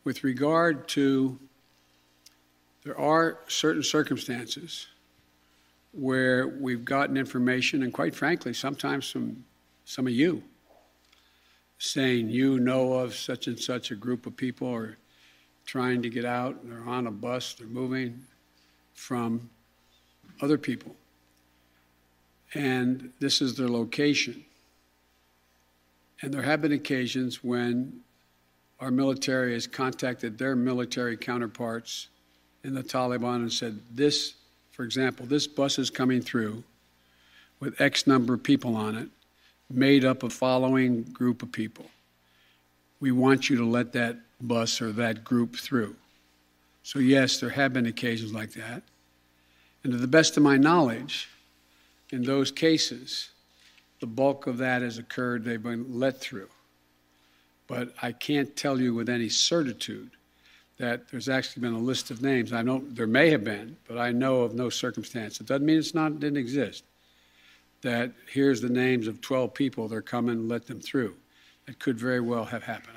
with regard to, there are certain circumstances where we've gotten information, and quite frankly, sometimes from some of you, saying you know of such and such a group of people are trying to get out, and they're on a bus, they're moving from other people. And this is their location. And there have been occasions when our military has contacted their military counterparts in the Taliban and said, this, for example, this bus is coming through with X number of people on it, made up of following group of people. We want you to let that bus or that group through. So yes, there have been occasions like that. And to the best of my knowledge, in those cases, the bulk of that has occurred, they've been let through. But I can't tell you with any certitude that there's actually been a list of names. I know there may have been, but I know of no circumstance. It doesn't mean it didn't exist. That here's the names of 12 people, they're coming, let them through. It could very well have happened.